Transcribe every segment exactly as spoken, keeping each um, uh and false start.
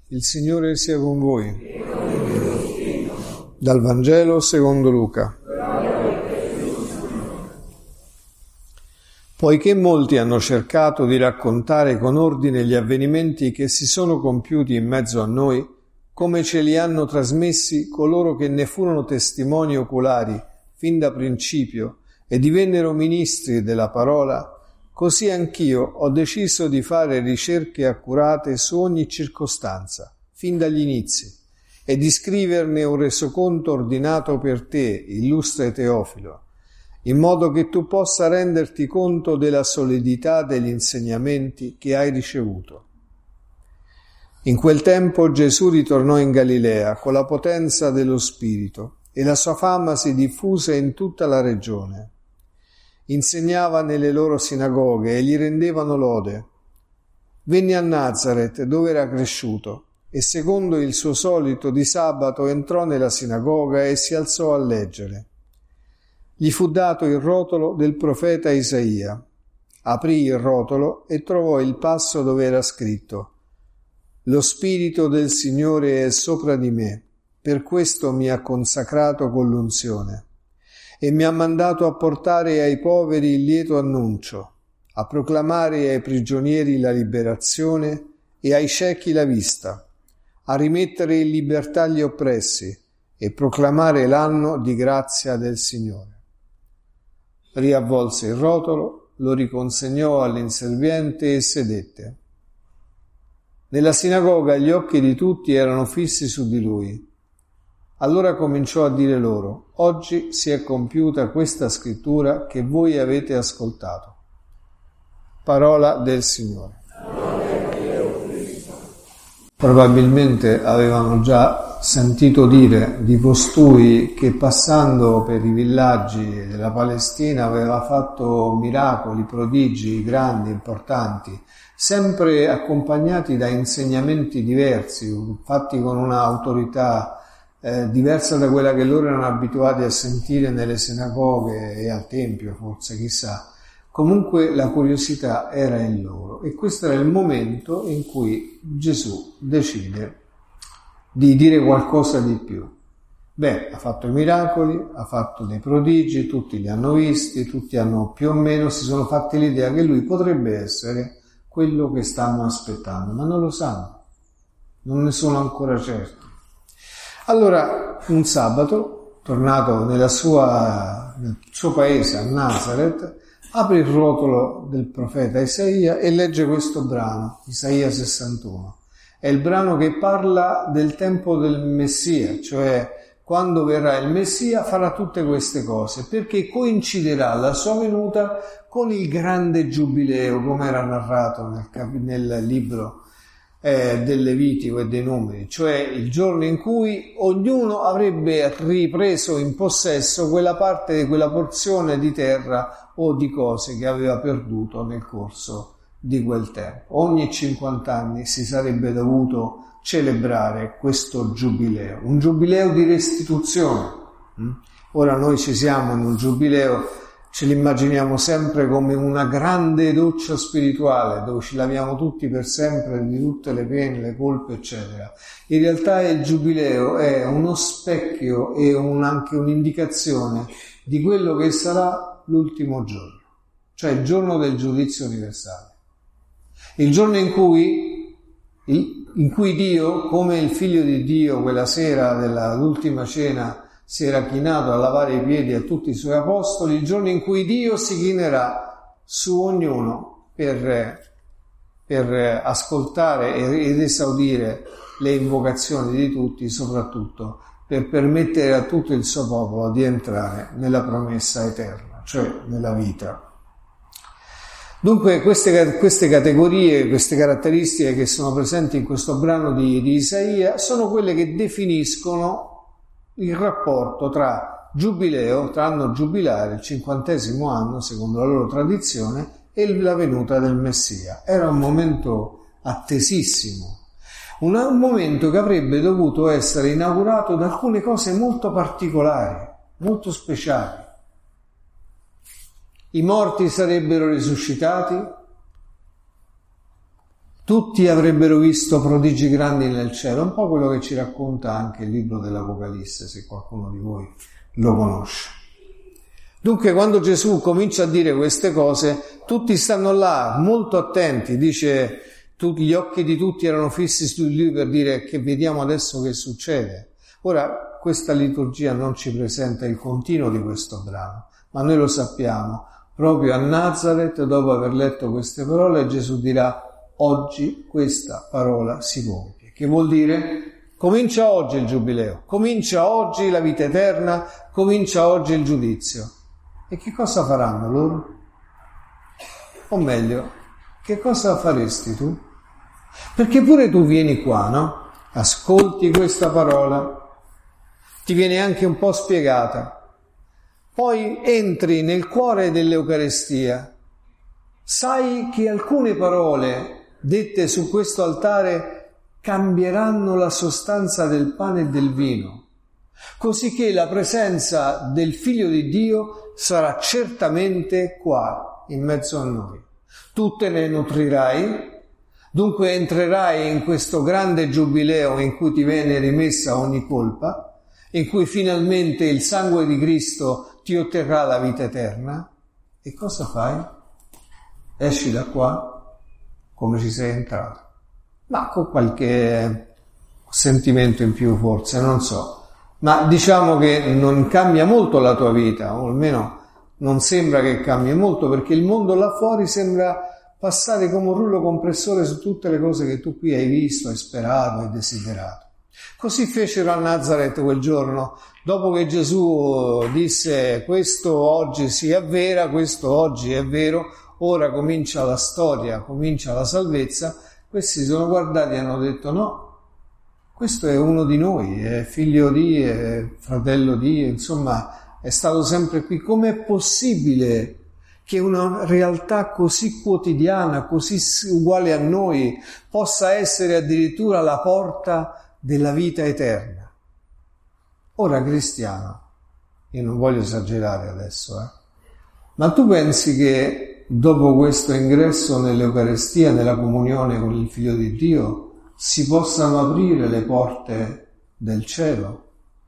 Il Signore sia con voi. Dal Vangelo secondo Luca. Poiché molti hanno cercato di raccontare con ordine gli avvenimenti che si sono compiuti in mezzo a noi, come ce li hanno trasmessi coloro che ne furono testimoni oculari fin da principio e divennero ministri della parola, così anch'io ho deciso di fare ricerche accurate su ogni circostanza, fin dagli inizi, e di scriverne un resoconto ordinato per te, illustre Teofilo, in modo che tu possa renderti conto della solidità degli insegnamenti che hai ricevuto. In quel tempo Gesù ritornò in Galilea con la potenza dello Spirito e la sua fama si diffuse in tutta la regione. Insegnava nelle loro sinagoghe e gli rendevano lode. Venne a Nazaret, dove era cresciuto, e secondo il suo solito di sabato entrò nella sinagoga e si alzò a leggere. Gli fu dato il rotolo del profeta Isaia. Aprì il rotolo e trovò il passo dove era scritto: «Lo Spirito del Signore è sopra di me, per questo mi ha consacrato con l'unzione. E mi ha mandato a portare ai poveri il lieto annuncio, a proclamare ai prigionieri la liberazione e ai ciechi la vista, a rimettere in libertà gli oppressi e proclamare l'anno di grazia del Signore». Riavvolse il rotolo, lo riconsegnò all'inserviente e sedette. Nella sinagoga gli occhi di tutti erano fissi su di lui. Allora cominciò a dire loro: «Oggi si è compiuta questa scrittura che voi avete ascoltato». Parola del Signore. Probabilmente avevano già sentito dire di costui che passando per i villaggi della Palestina aveva fatto miracoli, prodigi grandi, importanti, sempre accompagnati da insegnamenti diversi, fatti con un'autorità Eh, diversa da quella che loro erano abituati a sentire nelle sinagoghe e al Tempio, forse, chissà. Comunque la curiosità era in loro e questo era il momento in cui Gesù decide di dire qualcosa di più. Beh, ha fatto i miracoli, ha fatto dei prodigi, tutti li hanno visti, tutti hanno più o meno si sono fatti l'idea che lui potrebbe essere quello che stanno aspettando, ma non lo sanno, non ne sono ancora certi. Allora, un sabato, tornato nella sua, nel suo paese, a Nazaret, apre il rotolo del profeta Isaia e legge questo brano, Isaia sessantuno. È il brano che parla del tempo del Messia, cioè quando verrà il Messia farà tutte queste cose, perché coinciderà la sua venuta con il grande giubileo, come era narrato nel, nel libro Eh, del Levitico e dei Numeri, cioè il giorno in cui ognuno avrebbe ripreso in possesso quella parte di quella porzione di terra o di cose che aveva perduto nel corso di quel tempo. Ogni cinquanta anni si sarebbe dovuto celebrare questo giubileo, un giubileo di restituzione. Ora noi ci siamo in un giubileo, ce l'immaginiamo sempre come una grande doccia spirituale dove ci laviamo tutti per sempre di tutte le pene, le colpe, eccetera. In realtà il giubileo è uno specchio e un, anche un'indicazione di quello che sarà l'ultimo giorno, cioè il giorno del giudizio universale. Il giorno in cui, in cui Dio, come il Figlio di Dio, quella sera dell'ultima cena, si era chinato a lavare i piedi a tutti i suoi apostoli, il giorno in cui Dio si chinerà su ognuno per, per ascoltare ed esaudire le invocazioni di tutti, soprattutto per permettere a tutto il suo popolo di entrare nella promessa eterna, cioè nella vita. Dunque queste, queste categorie, queste caratteristiche che sono presenti in questo brano di, di Isaia sono quelle che definiscono il rapporto tra giubileo, tra anno giubilare, il cinquantesimo anno, secondo la loro tradizione, e la venuta del Messia. Era un momento attesissimo, un, un momento che avrebbe dovuto essere inaugurato da alcune cose molto particolari, molto speciali. I morti sarebbero risuscitati, tutti avrebbero visto prodigi grandi nel cielo, un po' quello che ci racconta anche il libro dell'Apocalisse, se qualcuno di voi lo conosce. Dunque, quando Gesù comincia a dire queste cose, tutti stanno là, molto attenti, dice, gli occhi di tutti erano fissi su lui per dire che vediamo adesso che succede. Ora, questa liturgia non ci presenta il continuo di questo brano, ma noi lo sappiamo. Proprio a Nazareth, dopo aver letto queste parole, Gesù dirà: oggi questa parola si compie. Che vuol dire? Comincia oggi il giubileo, comincia oggi la vita eterna, comincia oggi il giudizio. E che cosa faranno loro? O meglio, che cosa faresti tu? Perché pure tu vieni qua, no? Ascolti questa parola, ti viene anche un po' spiegata. Poi entri nel cuore dell'Eucarestia, sai che alcune parole dette su questo altare cambieranno la sostanza del pane e del vino, così che la presenza del Figlio di Dio sarà certamente qua, in mezzo a noi. Tu te ne nutrirai, dunque entrerai in questo grande giubileo in cui ti viene rimessa ogni colpa, in cui finalmente il sangue di Cristo ti otterrà la vita eterna. E cosa fai? Esci da qua come ci sei entrato, ma con qualche sentimento in più forse, non so, ma diciamo che non cambia molto la tua vita, o almeno non sembra che cambi molto, perché il mondo là fuori sembra passare come un rullo compressore su tutte le cose che tu qui hai visto, hai sperato, hai desiderato. Così fecero a Nazareth quel giorno, dopo che Gesù disse: questo oggi si avvera, questo oggi è vero, ora comincia la storia, comincia la salvezza. Questi si sono guardati e hanno detto: no, questo è uno di noi, è figlio di, è fratello di, insomma è stato sempre qui. Com'è possibile che una realtà così quotidiana, così uguale a noi, possa essere addirittura la porta della vita eterna? Ora, cristiano, io non voglio esagerare adesso, eh, ma tu pensi che dopo questo ingresso nell'Eucarestia, nella comunione con il Figlio di Dio, si possano aprire le porte del cielo?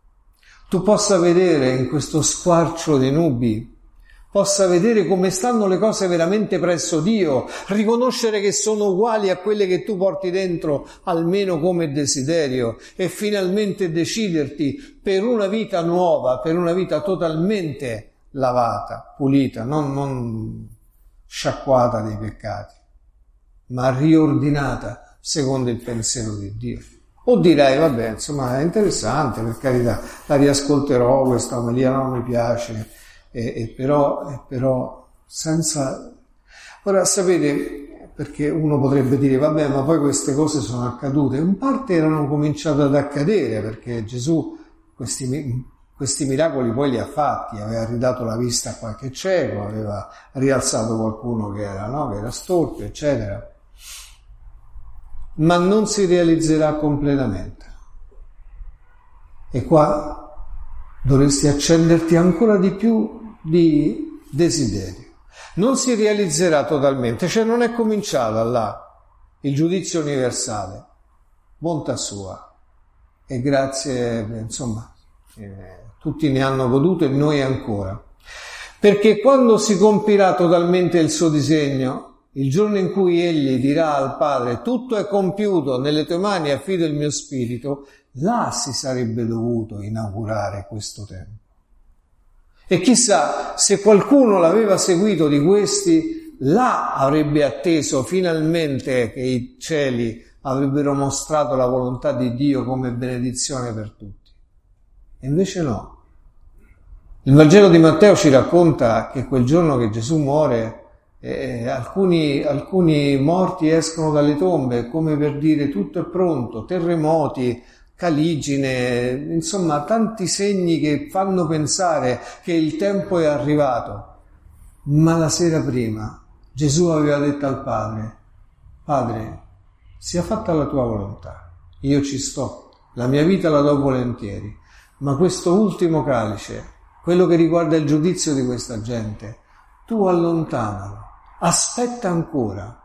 Tu possa vedere in questo squarcio di nubi, possa vedere come stanno le cose veramente presso Dio, riconoscere che sono uguali a quelle che tu porti dentro, almeno come desiderio, e finalmente deciderti per una vita nuova, per una vita totalmente lavata, pulita, non, non sciacquata dei peccati, ma riordinata secondo il pensiero di Dio. O direi: vabbè, insomma, è interessante, per carità, la riascolterò, questa omelia non mi piace, e, e però, e però senza... Ora, sapete, perché uno potrebbe dire: vabbè, ma poi queste cose sono accadute. In parte erano cominciate ad accadere, perché Gesù questi, questi miracoli poi li ha fatti, aveva ridato la vista a qualche cieco, aveva rialzato qualcuno che era, no, che era storpio, eccetera. Ma non si realizzerà completamente. E qua dovresti accenderti ancora di più di desiderio. Non si realizzerà totalmente, cioè non è cominciata là il giudizio universale, bontà sua, e grazie, insomma, eh, tutti ne hanno goduto e noi ancora. Perché quando si compirà totalmente il suo disegno, il giorno in cui egli dirà al Padre: tutto è compiuto, nelle tue mani affido il mio spirito, là si sarebbe dovuto inaugurare questo tempo. E chissà, se qualcuno l'aveva seguito di questi, là avrebbe atteso finalmente che i cieli avrebbero mostrato la volontà di Dio come benedizione per tutti. E invece no. Il Vangelo di Matteo ci racconta che quel giorno che Gesù muore, Eh, alcuni, alcuni morti escono dalle tombe, come per dire: tutto è pronto, terremoti, caligine, insomma tanti segni che fanno pensare che il tempo è arrivato. Ma la sera prima Gesù aveva detto al Padre: Padre, sia fatta la tua volontà, io ci sto, la mia vita la do volentieri, ma questo ultimo calice, quello che riguarda il giudizio di questa gente, tu allontanalo. Aspetta ancora,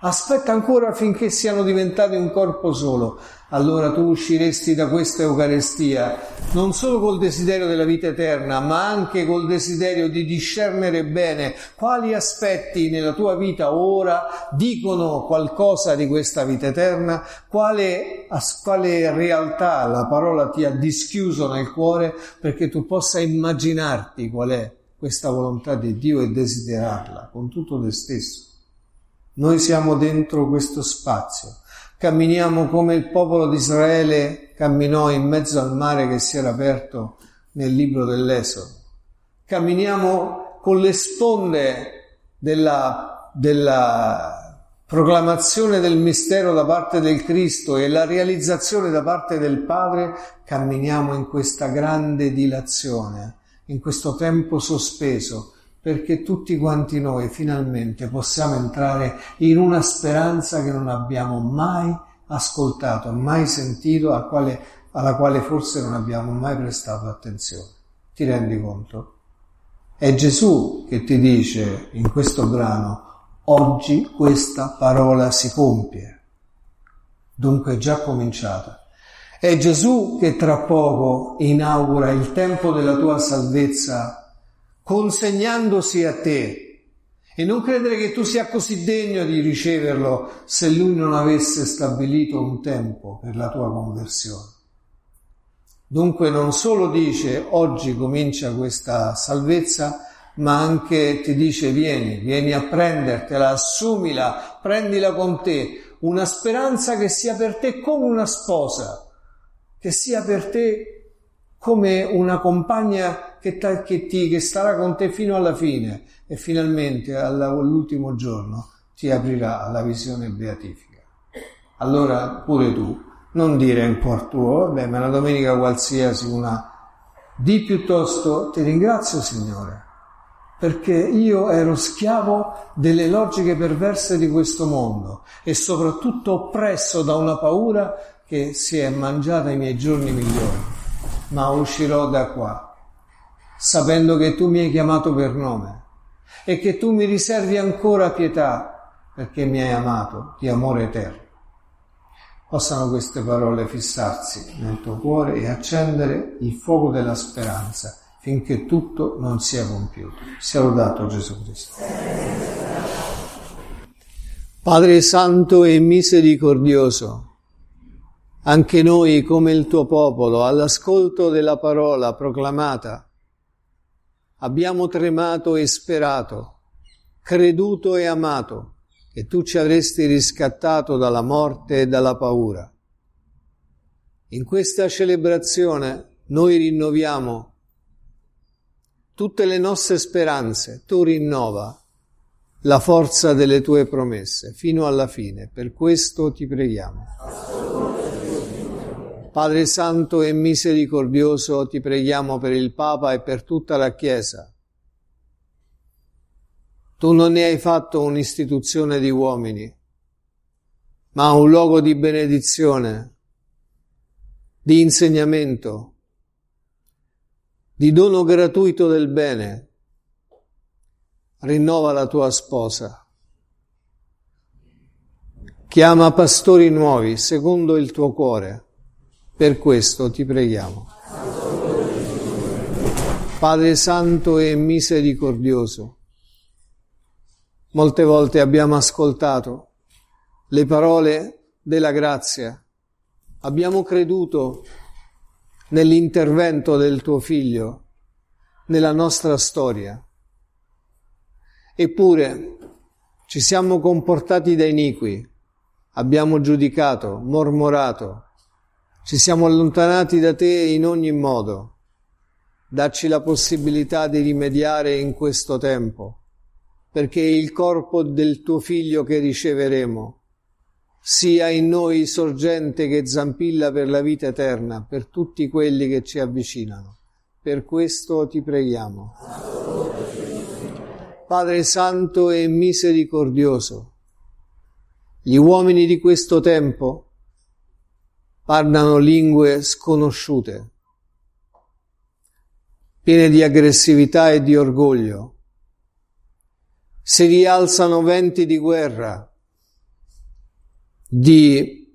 Aspetta ancora finché siano diventati un corpo solo. Allora tu usciresti da questa Eucaristia non solo col desiderio della vita eterna, ma anche col desiderio di discernere bene quali aspetti nella tua vita ora dicono qualcosa di questa vita eterna, quale, quale realtà la parola ti ha dischiuso nel cuore perché tu possa immaginarti qual è questa volontà di Dio e desiderarla con tutto te stesso. Noi siamo dentro questo spazio, camminiamo come il popolo di Israele camminò in mezzo al mare che si era aperto nel libro dell'Esodo. Camminiamo con le sponde della, della proclamazione del mistero da parte del Cristo e la realizzazione da parte del Padre, camminiamo in questa grande dilazione, in questo tempo sospeso, perché tutti quanti noi finalmente possiamo entrare in una speranza che non abbiamo mai ascoltato, mai sentito, al quale, alla quale forse non abbiamo mai prestato attenzione. Ti rendi conto? È Gesù che ti dice in questo brano: oggi questa parola si compie. Dunque è già cominciata. È Gesù che tra poco inaugura il tempo della tua salvezza consegnandosi a te, e non credere che tu sia così degno di riceverlo se Lui non avesse stabilito un tempo per la tua conversione. Dunque non solo dice oggi comincia questa salvezza, ma anche ti dice vieni, vieni a prendertela, assumila, prendila con te, una speranza che sia per te come una sposa, che sia per te come una compagna che, ta, che, ti, che starà con te fino alla fine e finalmente all'ultimo giorno ti aprirà alla visione beatifica. Allora pure tu, non dire in cuor tuo, vabbè, ma una domenica qualsiasi, una... di piuttosto ti ringrazio Signore, perché io ero schiavo delle logiche perverse di questo mondo e soprattutto oppresso da una paura che si è mangiata i miei giorni migliori. Ma uscirò da qua, sapendo che tu mi hai chiamato per nome e che tu mi riservi ancora pietà, perché mi hai amato di amore eterno. Possano queste parole fissarsi nel tuo cuore e accendere il fuoco della speranza finché tutto non sia compiuto. Sia lodato Gesù Cristo. Padre Santo e Misericordioso, anche noi, come il tuo popolo, all'ascolto della parola proclamata, abbiamo tremato e sperato, creduto e amato, che tu ci avresti riscattato dalla morte e dalla paura. In questa celebrazione noi rinnoviamo tutte le nostre speranze, tu rinnova la forza delle tue promesse fino alla fine. Per questo ti preghiamo. Padre Santo e Misericordioso, ti preghiamo per il Papa e per tutta la Chiesa. Tu non ne hai fatto un'istituzione di uomini, ma un luogo di benedizione, di insegnamento, di dono gratuito del bene. Rinnova la tua sposa. Chiama pastori nuovi secondo il tuo cuore. Per questo ti preghiamo. Padre Santo e Misericordioso, molte volte abbiamo ascoltato le parole della grazia, abbiamo creduto nell'intervento del tuo Figlio nella nostra storia, eppure ci siamo comportati da iniqui, abbiamo giudicato, mormorato, ci siamo allontanati da te in ogni modo. Dacci la possibilità di rimediare in questo tempo, perché il corpo del tuo Figlio che riceveremo sia in noi sorgente che zampilla per la vita eterna, per tutti quelli che ci avvicinano. Per questo ti preghiamo. Padre Santo e Misericordioso, gli uomini di questo tempo parlano lingue sconosciute, piene di aggressività e di orgoglio. Si rialzano venti di guerra di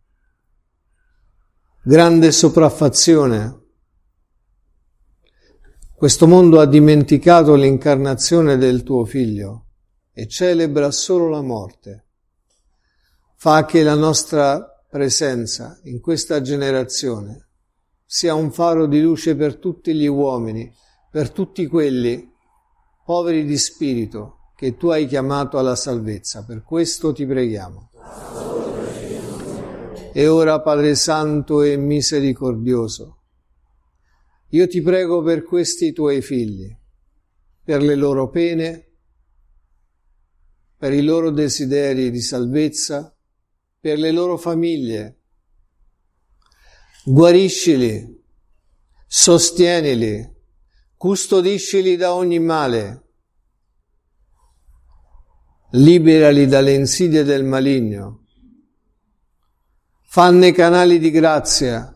grande sopraffazione. Questo mondo ha dimenticato l'incarnazione del tuo Figlio e celebra solo la morte. Fa che la nostra presenza in questa generazione sia un faro di luce per tutti gli uomini, per tutti quelli poveri di spirito che tu hai chiamato alla salvezza. Per questo ti preghiamo. E ora, Padre Santo e misericordioso, io ti prego per questi tuoi figli, per le loro pene, per i loro desideri di salvezza, per le loro famiglie. Guariscili, sostienili, custodiscili da ogni male, liberali dalle insidie del maligno, fanne canali di grazia,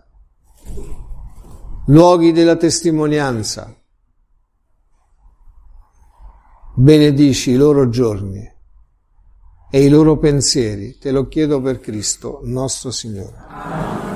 luoghi della testimonianza. Benedici i loro giorni e i loro pensieri, te lo chiedo per Cristo nostro Signore.